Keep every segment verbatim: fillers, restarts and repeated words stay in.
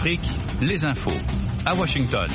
Afrique, les infos. À Washington.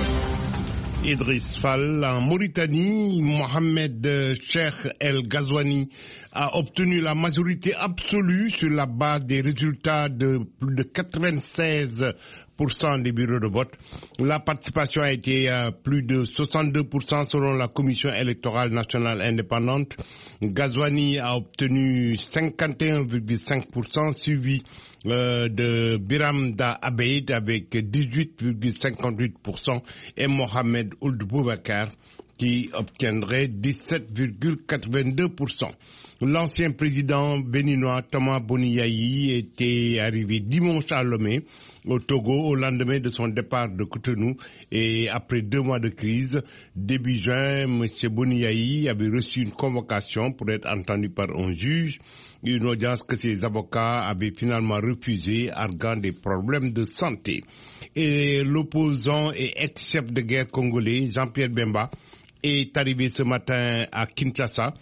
Idriss Fall, en Mauritanie, Mohamed Cheikh El Ghazouani a obtenu la majorité absolue sur la base des résultats de plus de quatre-vingt-seize pour cent des bureaux de vote. La participation a été à plus de soixante-deux pour cent selon la Commission électorale nationale indépendante. Ghazouani a obtenu cinquante et un virgule cinq pour cent, suivi euh, de Biram Da Abeid avec dix-huit virgule cinquante-huit pour cent et Mohamed Ould Boubacar qui obtiendrait dix-sept virgule quatre-vingt-deux pour cent. L'ancien président béninois Thomas Boniayi était arrivé dimanche à Lomé, au Togo, au lendemain de son départ de Cotonou et après deux mois de crise. Début juin, M. Boniayi avait reçu une convocation pour être entendu par un juge, une audience que ses avocats avaient finalement refusée, arguant des problèmes de santé. Et l'opposant et ex-chef de guerre congolais, Jean-Pierre Bemba, est arrivé ce matin à Kinshasa.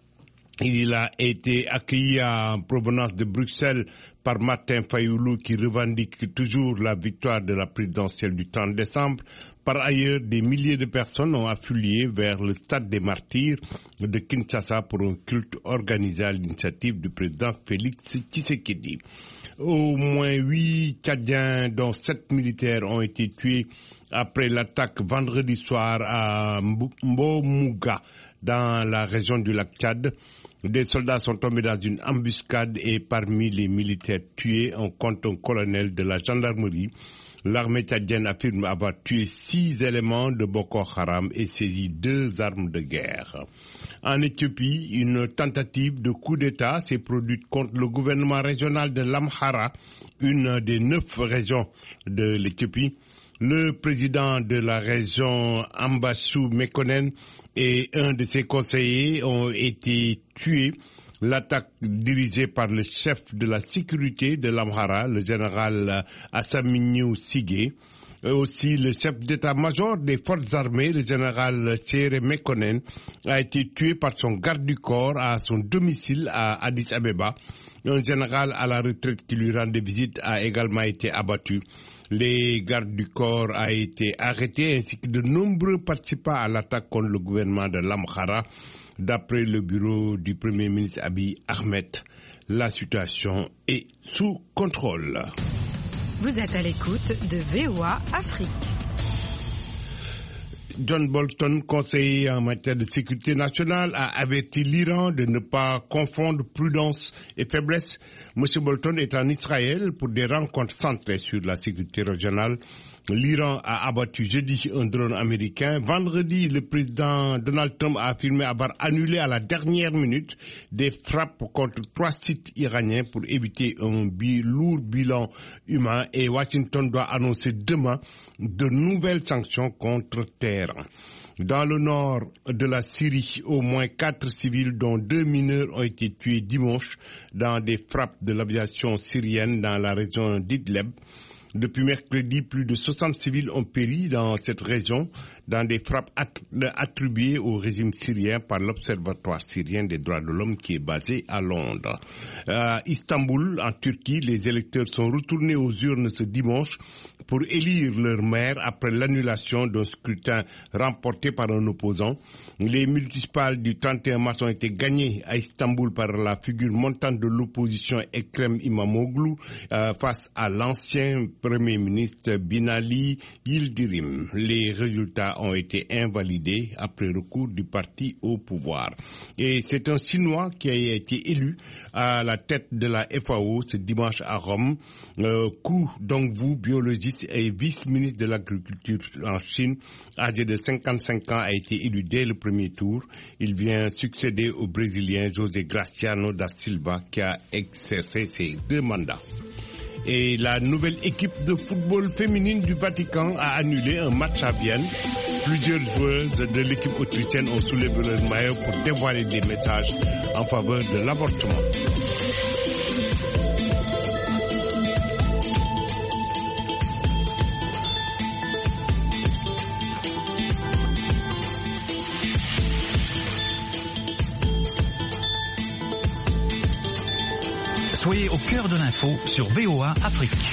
Il a été accueilli en provenance de Bruxelles par Martin Fayoulou qui revendique toujours la victoire de la présidentielle du trente décembre. Par ailleurs, des milliers de personnes ont afflué vers le stade des Martyrs de Kinshasa pour un culte organisé à l'initiative du président Félix Tshisekedi. Au moins huit Tchadiens, dont sept militaires, ont été tués après l'attaque vendredi soir à Mbomouga, dans la région du lac Tchad. Des soldats sont tombés dans une embuscade et parmi les militaires tués, on compte un colonel de la gendarmerie. L'armée tchadienne affirme avoir tué six éléments de Boko Haram et saisi deux armes de guerre. En Éthiopie, une tentative de coup d'État s'est produite contre le gouvernement régional de l'Amhara, une des neuf régions de l'Éthiopie. Le président de la région, Ambassou Mekonnen, et un de ses conseillers ont été tués. L'attaque dirigée par le chef de la sécurité de l'Amhara, le général Assamignou Sigé, et aussi le chef d'état-major des forces armées, le général Séré Mekonnen, a été tué par son garde du corps à son domicile à Addis Abeba. Un général à la retraite qui lui rendait visite a également été abattu. Les gardes du corps ont été arrêtés ainsi que de nombreux participants à l'attaque contre le gouvernement de l'Amhara. D'après le bureau du Premier ministre Abiy Ahmed, la situation est sous contrôle. Vous êtes à l'écoute de V O A Afrique. John Bolton, conseiller en matière de sécurité nationale, a averti l'Iran de ne pas confondre prudence et faiblesse. Monsieur Bolton est en Israël pour des rencontres centrées sur la sécurité régionale. L'Iran a abattu jeudi un drone américain. Vendredi, le président Donald Trump a affirmé avoir annulé à la dernière minute des frappes contre trois sites iraniens pour éviter un bi- lourd bilan humain et Washington doit annoncer demain de nouvelles sanctions contre Téhéran. Dans le nord de la Syrie, au moins quatre civils dont deux mineurs ont été tués dimanche dans des frappes de l'aviation syrienne dans la région d'Idlib. Depuis mercredi, plus de soixante civils ont péri dans cette région dans des frappes attribuées au régime syrien par l'Observatoire syrien des droits de l'homme qui est basé à Londres. À Istanbul, en Turquie, les électeurs sont retournés aux urnes ce dimanche pour élire leur maire après l'annulation d'un scrutin remporté par un opposant. Les municipales du trente et un mars ont été gagnées à Istanbul par la figure montante de l'opposition Ekrem İmamoğlu euh, face à l'ancien Premier ministre Binali Yildirim. Les résultats ont été invalidés après recours du parti au pouvoir. Et c'est un Chinois qui a été élu à la tête de la F A O ce dimanche à Rome. Euh, Ku Dongwu, biologiste et vice-ministre de l'Agriculture en Chine, âgé de cinquante-cinq ans, a été élu dès le premier tour. Il vient succéder au Brésilien José Graciano da Silva qui a exercé ses deux mandats. Et la nouvelle équipe de football féminine du Vatican a annulé un match à Vienne. Plusieurs joueuses de l'équipe autrichienne ont soulevé leur maillot pour dévoiler des messages en faveur de l'avortement. Soyez au cœur de l'info sur V O A Afrique.